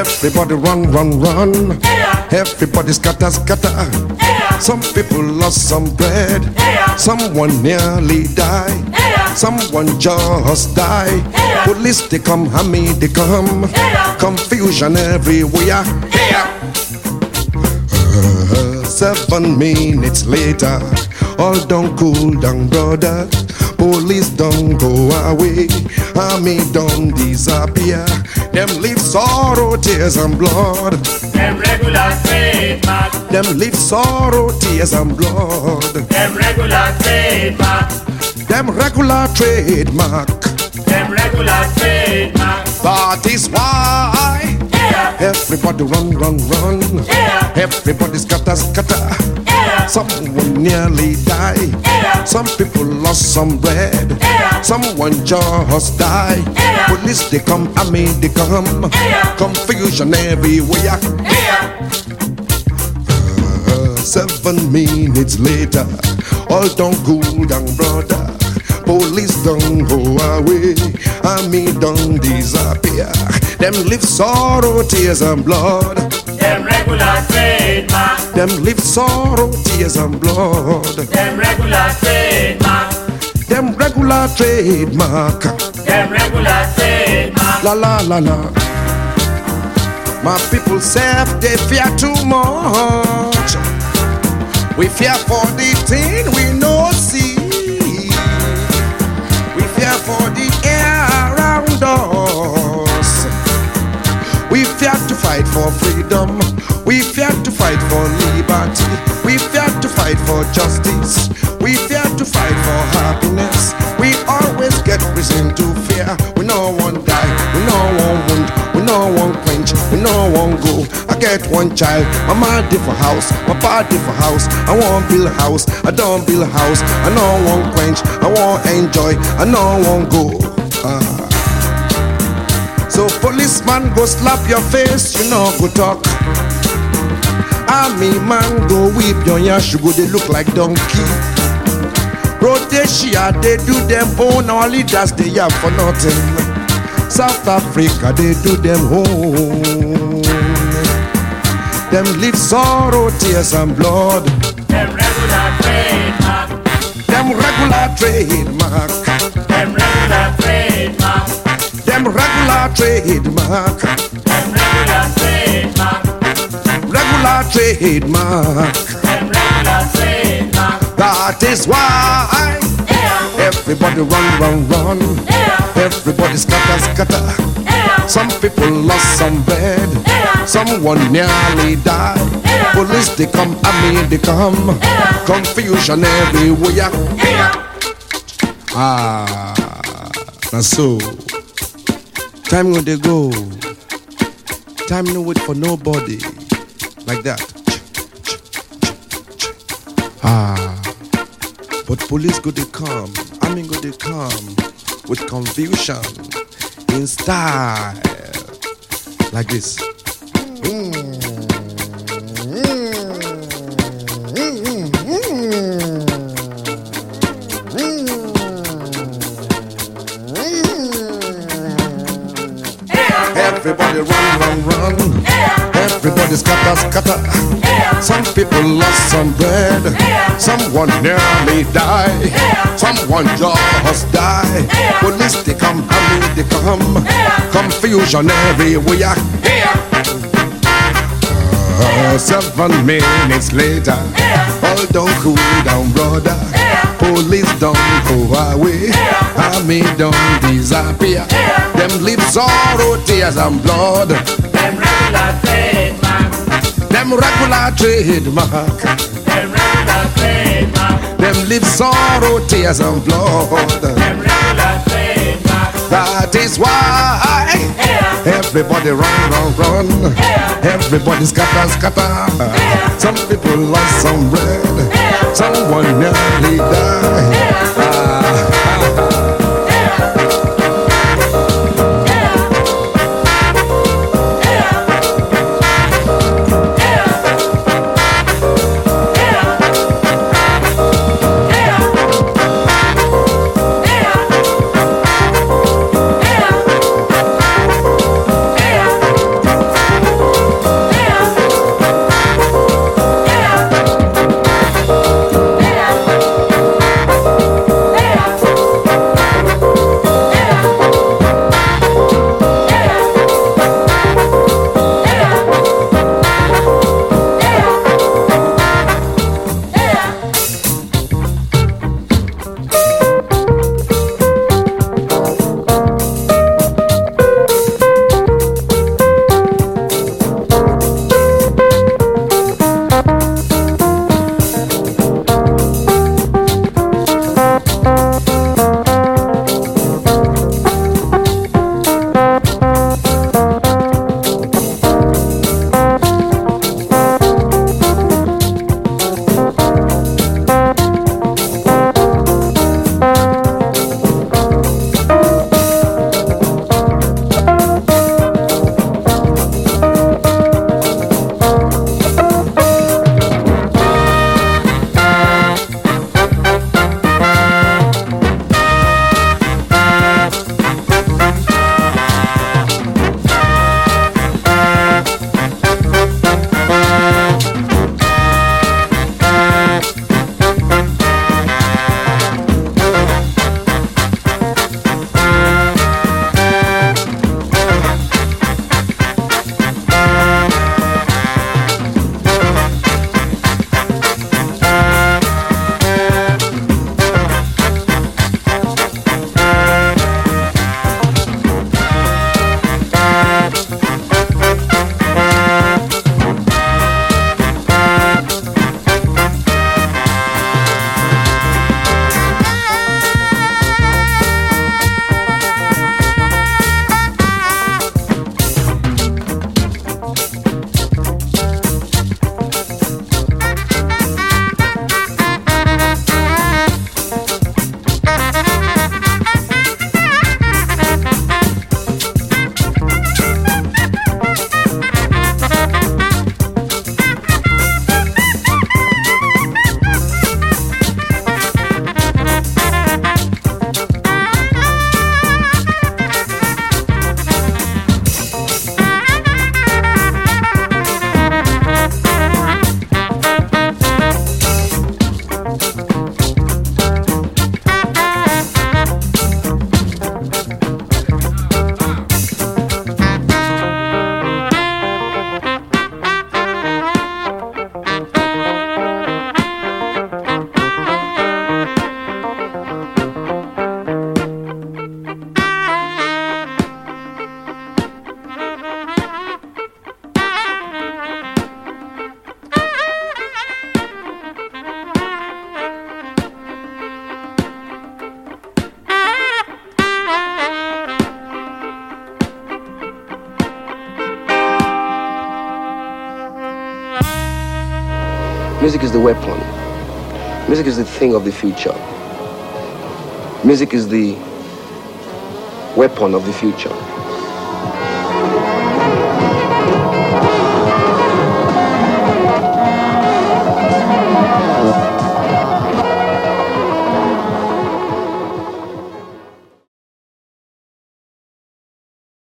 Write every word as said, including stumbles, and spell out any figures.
Everybody run, run, run. Everybody scatter, scatter. Some people lost some bread. Someone nearly died. Someone just died. Police they come, Hammy they come. Confusion everywhere. Uh, seven minutes later, all done cool down, brother. Police don't go away. Army don't disappear. Them leave sorrow, tears and blood. Them regular trademark. Them leave sorrow, tears and blood. Them regular trademark. Them regular trademark. Them regular trademark. That is why Yeah. everybody run, run, run. Yeah. Everybody scatter, scatter. Yeah. Someone nearly died. Yeah. Some people lost some bread. Yeah. Someone just died. Yeah. Police they come, army they come. Yeah. Confusion everywhere. Yeah. Uh, seven minutes later, all done cool down, brother. Police don't go away. Army don't disappear. Them live sorrow, tears and blood. Them regular trademark. Them live sorrow, tears and blood. Them regular trademark. Them regular trademark. Them regular trademark. La la la la. My people say they fear too much. We fear for the thing we no see. We fear for the air around us. We fear to fight for freedom. We fear to fight for liberty. We fear to fight for justice. We fear to fight for happiness. We always get reason to fear. We no one die. We no one wound. We no one quench. We no one go. I get one child. My mama did for house. My pa did for house. I want build a house. I don't build a house. I no one quench. I want enjoy. I no one go. Ah. So policeman go slap your face, you know go talk. Army man go whip your yash, you go they look like donkey. Rhodesia they do them own, our leaders they have for nothing. South Africa they do them own. Them live sorrow, tears and blood. Them regular trademark. Them regular trademark. Them regular trademark. Them regular trademark. Them regular trademark. Regular trademark. Them regular trademark. That is why Yeah. everybody run, run, run. Yeah. Everybody scatter, scatter. Yeah. Some people lost some bread. Yeah. Someone nearly died. Yeah. Police they come, army they come. Yeah. Confusion everywhere. Yeah. Ah, now so time when they go. Time no wait for nobody. Like that. Ah, but police go they come, army go they come with confusion in style like this. Everybody run, run, run. Everybody scatter, scatter. Some people lost some bread. Someone nearly died. Someone just died. Police they come, army they come. Confusion everywhere. Uh, seven minutes later, all don't cool down, brother. Police don't go away. Army don't disappear. Them leave sorrow, tears and blood. Them regular trademark. Them regular trademark. Them regular trademark. Them leave sorrow, tears and blood. Them regular trademark. That is why everybody run, run, run. Everybody scatter, scatter. Some people lost some bread. Someone nearly died. Music is the weapon. Music is the thing of the future. Music is the weapon of the future.